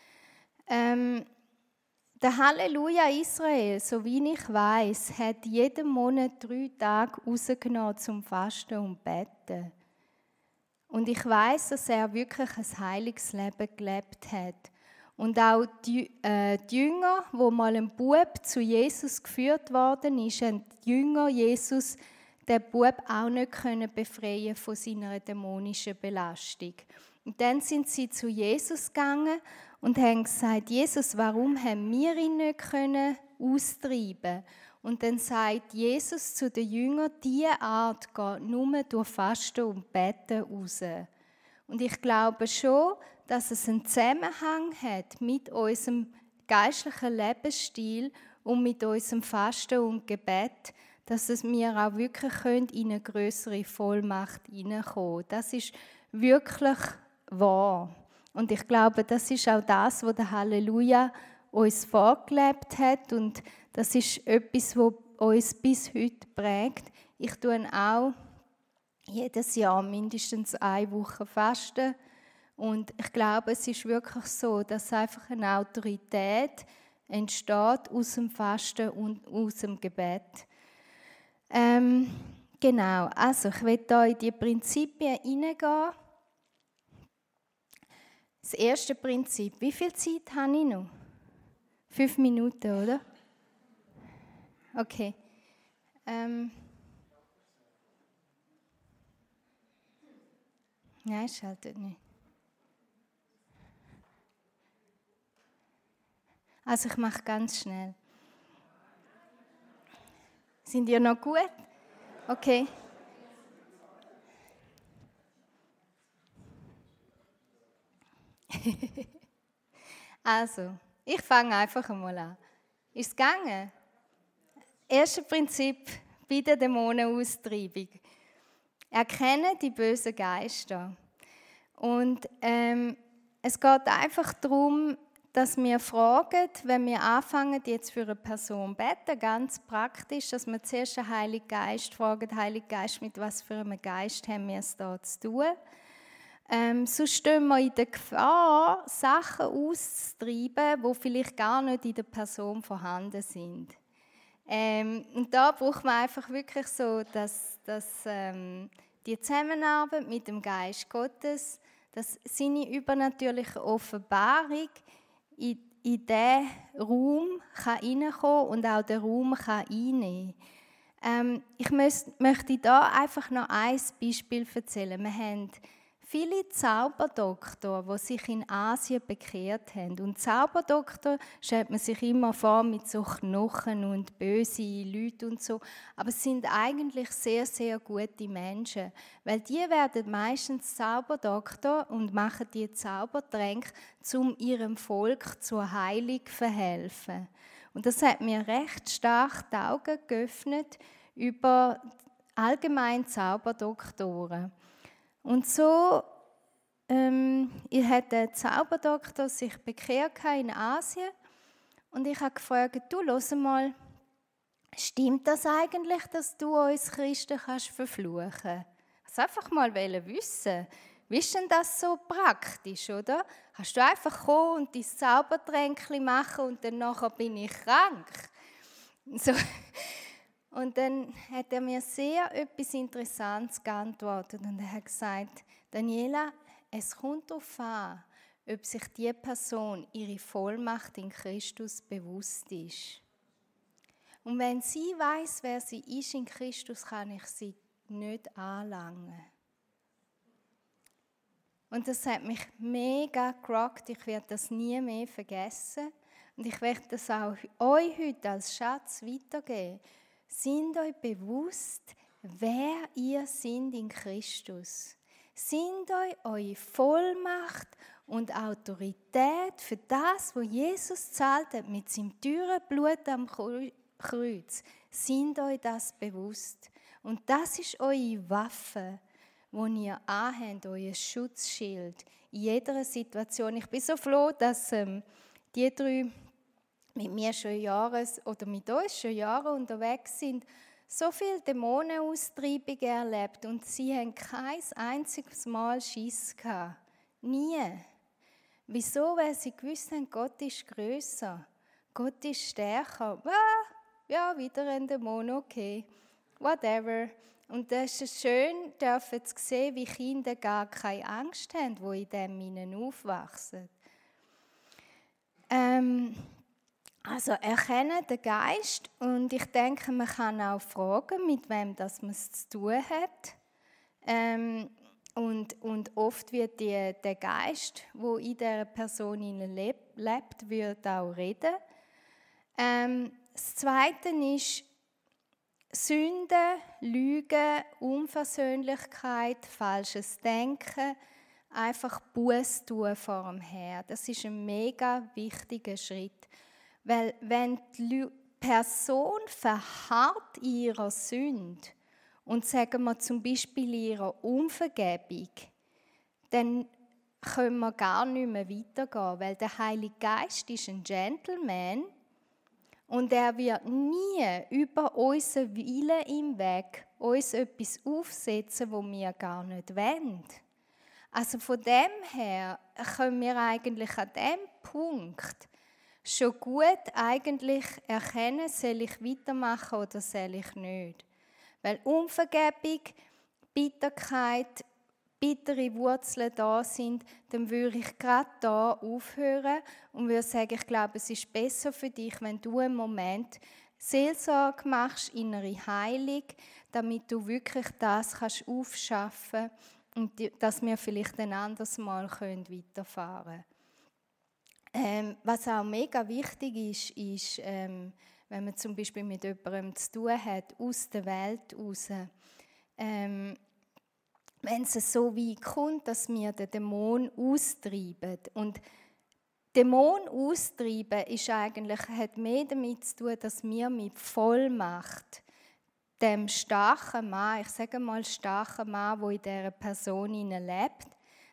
Der Halleluja Israel, so wie ich weiß, hat jeden Monat 3 Tage rausgenommen zum Fasten und Beten. Und ich weiß, dass er wirklich ein heiliges Leben gelebt hat. Und auch die Jünger, wo mal ein Bub zu Jesus geführt worden ist, haben die Jünger Jesus den Bub auch nicht befreien von seiner dämonischen Belastung. Und dann sind sie zu Jesus gegangen und haben gesagt, Jesus, warum haben wir ihn nicht austreiben? Und dann sagt Jesus zu den Jüngern, diese Art geht nur durch Fasten und Beten raus. Und ich glaube schon, dass es einen Zusammenhang hat mit unserem geistlichen Lebensstil und mit unserem Fasten und Gebet, dass wir auch wirklich in eine grössere Vollmacht hineinkommen können. Das ist wirklich wahr. Und ich glaube, das ist auch das, was der Halleluja uns vorgelebt hat. Und das ist etwas, was uns bis heute prägt. Ich tue auch jedes Jahr mindestens 1 Woche fasten. Und ich glaube, es ist wirklich so, dass einfach eine Autorität entsteht aus dem Fasten und aus dem Gebet. Genau, also ich will hier in die Prinzipien hineingehen. Das erste Prinzip, wie viel Zeit habe ich noch? 5 Minuten, oder? Okay. Nein, es schaltet nicht. Also ich mache ganz schnell. Sind ihr noch gut? Okay. Also, ich fange einfach einmal an. Ist es gegangen? Erstes Prinzip bei der Dämonenaustreibung. Erkenne die bösen Geister. Und es geht einfach darum, dass wir fragen, wenn wir anfangen, jetzt für eine Person zu beten, ganz praktisch, dass wir zuerst den Heiligen Geist fragen, Heiliger Geist, mit was für einem Geist haben wir es da zu tun? Sonst stehen wir in der Gefahr, Sachen auszutreiben, die vielleicht gar nicht in der Person vorhanden sind. Und da braucht man einfach wirklich so, dass die Zusammenarbeit mit dem Geist Gottes, dass seine übernatürliche Offenbarung in diesen Raum reinkommen kann und auch den Raum einnehmen kann. Ich möchte da einfach noch ein Beispiel erzählen. Wir haben viele Zauberdoktor, die sich in Asien bekehrt haben. Und Zauberdoktor stellt man sich immer vor mit so Knochen und böse Leute und so. Aber es sind eigentlich sehr, sehr gute Menschen. Weil die werden meistens Zauberdoktor und machen die Zaubertränke, um ihrem Volk zur Heilung zu verhelfen. Und das hat mir recht stark die Augen geöffnet über allgemein Zauberdoktoren. Und so hat der Zauberdoktor sich bekehrt in Asien und ich habe gefragt, du, hör mal, stimmt das eigentlich, dass du uns Christen kannst verfluchen kannst? Ich wollte einfach mal wissen, wie ist denn das so praktisch, oder? Kannst du einfach kommen und dein Zaubertränkchen machen und dann nachher bin ich krank? So. Und dann hat er mir sehr etwas Interessantes geantwortet und er hat gesagt, Daniela, es kommt darauf an, ob sich die Person ihre Vollmacht in Christus bewusst ist. Und wenn sie weiß, wer sie ist in Christus, kann ich sie nicht anlangen. Und das hat mich mega gerockt, ich werde das nie mehr vergessen und ich werde das auch euch heute als Schatz weitergeben. Sind euch bewusst, wer ihr seid in Christus. Sind euch eure Vollmacht und Autorität für das, was Jesus gezahlt hat mit seinem teuren Blut am Kreuz. Sind euch das bewusst. Und das ist eure Waffe, die ihr anhabt, euer Schutzschild in jeder Situation. Ich bin so froh, dass die drei mit mir schon Jahre oder mit uns schon Jahre unterwegs sind, so viele Dämonenaustreibungen erlebt und sie haben kein einziges Mal Schiss gehabt. Nie. Wieso? Weil sie gewusst haben, Gott ist grösser, Gott ist stärker. Ja, wieder ein Dämon, okay, whatever. Und das ist schön, dürfen zu sehen, wie Kinder gar keine Angst haben, die in dem ihnen aufwachsen. Also erkennen den Geist und ich denke, man kann auch fragen, mit wem das man es zu tun hat. Und oft wird der Geist, der in dieser Person lebt, wird auch reden. Das Zweite ist Sünde, Lüge, Unversöhnlichkeit, falsches Denken, einfach Buße tun vor dem Herrn. Das ist ein mega wichtiger Schritt. Weil wenn die Person verharrt in ihrer Sünde und sagen wir zum Beispiel in ihrer Unvergebung, dann können wir gar nicht mehr weitergehen, weil der Heilige Geist ist ein Gentleman und er wird nie über unseren Willen im Weg uns etwas aufsetzen, was wir gar nicht wollen. Also von dem her können wir eigentlich an diesem Punkt schon gut eigentlich erkennen, soll ich weitermachen oder soll ich nicht. Weil Unvergebung, Bitterkeit, bittere Wurzeln da sind, dann würde ich gerade da aufhören und würde sagen, ich glaube, es ist besser für dich, wenn du einen Moment Seelsorge machst, innere Heilung, damit du wirklich das kannst aufschaffen und dass wir vielleicht ein anderes Mal weiterfahren können. Was auch mega wichtig ist, wenn man zum Beispiel mit jemandem zu tun hat, aus der Welt raus, wenn es so weit kommt, dass wir den Dämon austreiben. Und Dämon austreiben hat mehr damit zu tun, dass wir mit Vollmacht dem starken Mann, ich sage mal starken Mann, der in dieser Person lebt,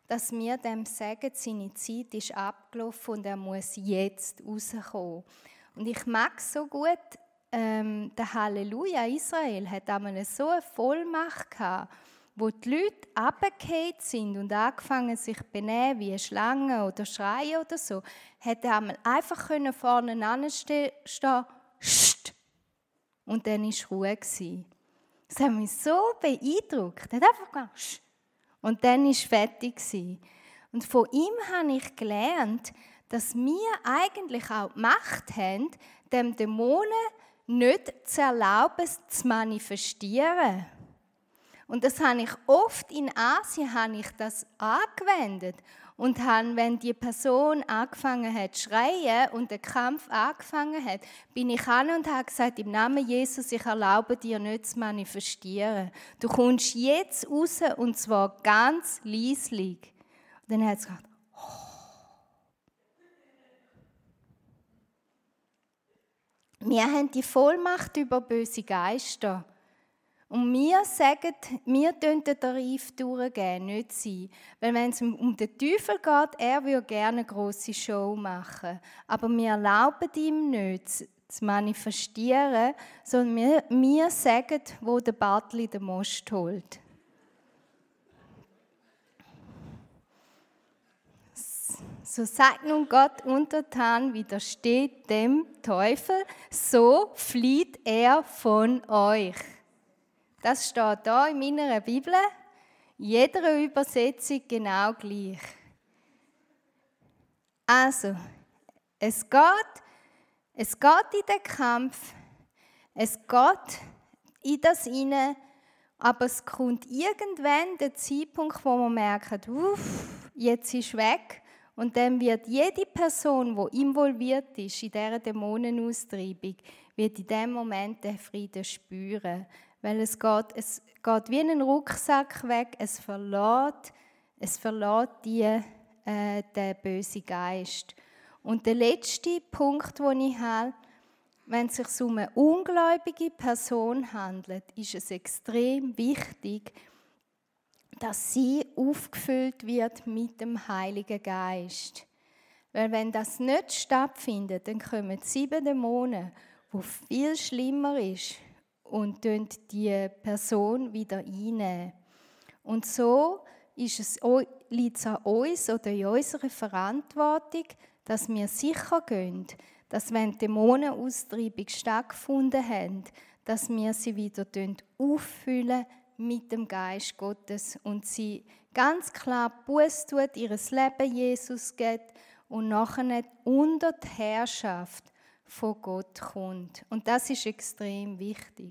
dass wir dem sagen, seine Zeit ist abgelaufen und er muss jetzt rauskommen. Und ich mag so gut, der Halleluja Israel hat einmal so eine Vollmacht gehabt, wo die Leute runtergefallen sind und angefangen sich zu benehmen wie Schlangen oder schreien oder so, hätte er einmal einfach vorne anstehen Sst! Und dann war Ruhe. Das hat mich so beeindruckt. Er hat einfach gesagt, Sst! Und dann war es fertig. Und von ihm habe ich gelernt, dass wir eigentlich auch die Macht haben, dem Dämonen nicht zu erlauben, zu manifestieren. Und das habe ich oft in Asien angewendet. Und wenn die Person angefangen hat zu schreien und der Kampf angefangen hat, bin ich an und habe gesagt, im Namen Jesus, ich erlaube dir nicht zu manifestieren. Du kommst jetzt raus und zwar ganz leislich. Und dann hat es gesagt, wir haben die Vollmacht über böse Geister. Und wir sagen, wir dürfen den Tarif durchgeben, nicht sie. Weil wenn es um den Teufel geht, er würde gerne eine grosse Show machen. Aber wir erlauben ihm nicht zu manifestieren, sondern wir sagen, wo der Bartli den Most holt. So sagt nun Gott untertan, widersteht dem Teufel, so flieht er von euch. Das steht da in meiner Bibel, in jeder Übersetzung genau gleich. Also, es geht in den Kampf, es geht in das hinein, aber es kommt irgendwann der Zeitpunkt, wo man merkt, jetzt ist weg. Und dann wird jede Person, die involviert ist in dieser Dämonenaustreibung, wird in diesem Moment den Frieden spüren. Weil es geht wie ein Rucksack weg, es verlässt den bösen Geist. Und der letzte Punkt, den ich habe, wenn es sich um eine ungläubige Person handelt, ist es extrem wichtig, dass sie aufgefüllt wird mit dem Heiligen Geist. Weil wenn das nicht stattfindet, dann kommen 7 Dämonen, die viel schlimmer ist, und die Person wieder einnehmen. Und so liegt es an uns oder in unserer Verantwortung, dass wir sicher gehen, dass wenn die Dämonenaustreibung stattgefunden hat, dass wir sie wieder auffüllen mit dem Geist Gottes und sie ganz klar Buß tut, ihr Leben Jesus gibt und nachher unter die Herrschaft von Gott kommt. Und das ist extrem wichtig.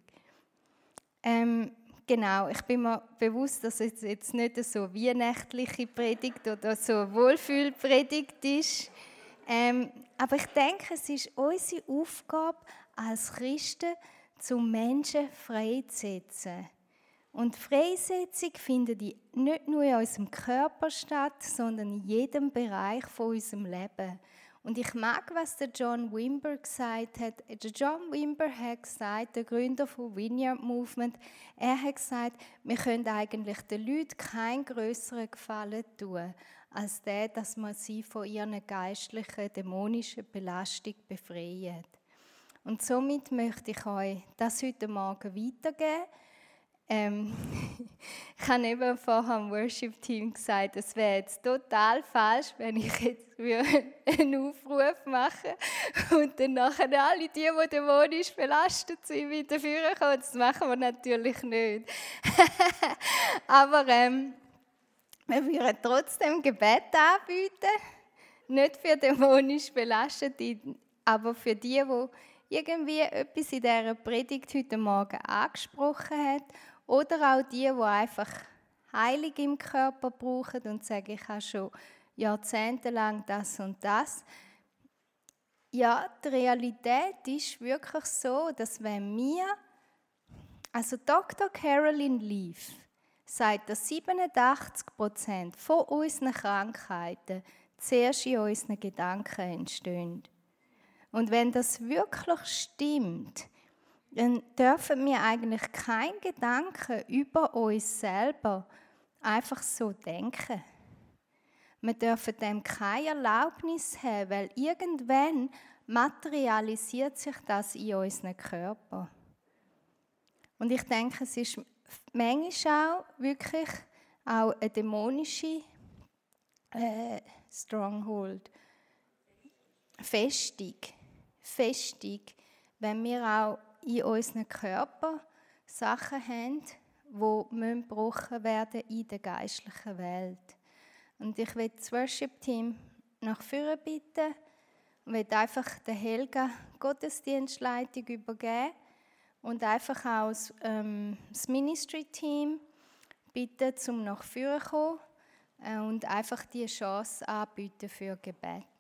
Genau, ich bin mir bewusst, dass es jetzt nicht so wie eine nächtliche Predigt oder so eine Wohlfühlpredigt ist. Aber ich denke, es ist unsere Aufgabe als Christen, zum Menschen freizusetzen. Und Freisetzung findet nicht nur in unserem Körper statt, sondern in jedem Bereich von unserem Leben. Und ich mag, was der John Wimber gesagt hat. Der John Wimber hat gesagt, der Gründer von Vineyard Movement, er hat gesagt, wir können eigentlich den Leuten keinen grösseren Gefallen tun, als der, dass man sie von ihren geistlichen, dämonischen Belastung befreit. Und somit möchte ich euch das heute Morgen weitergeben. Ich habe eben vorher am Worship-Team gesagt, es wäre jetzt total falsch, wenn ich jetzt einen Aufruf mache und dann nachher alle die dämonisch belastet sind, wieder führen können. Das machen wir natürlich nicht. Aber wir würden trotzdem Gebet anbieten, nicht für dämonisch Belastete, aber für die irgendwie etwas in dieser Predigt heute Morgen angesprochen hat. Oder auch die einfach Heilung im Körper brauchen und sagen, ich habe schon jahrzehntelang das und das. Ja, die Realität ist wirklich so, dass wenn wir, also Dr. Carolyn Leaf sagt, dass 87% von unseren Krankheiten zuerst in unseren Gedanken entstehen. Und wenn das wirklich stimmt, dann dürfen wir eigentlich keinen Gedanken über uns selber einfach so denken. Wir dürfen dem keine Erlaubnis haben, weil irgendwann materialisiert sich das in unseren Körper. Und ich denke, es ist manchmal auch wirklich auch eine dämonische Stronghold. Festung, wenn wir auch in unserem Körper Sachen haben, die gebrochen werden in der geistlichen Welt. Und ich will das Worship-Team nach vorne bitten und will einfach der Helga Gottesdienstleitung übergeben und einfach auch das Ministry-Team bitten, zum nach vorne zu kommen und einfach die Chance anbieten für Gebet.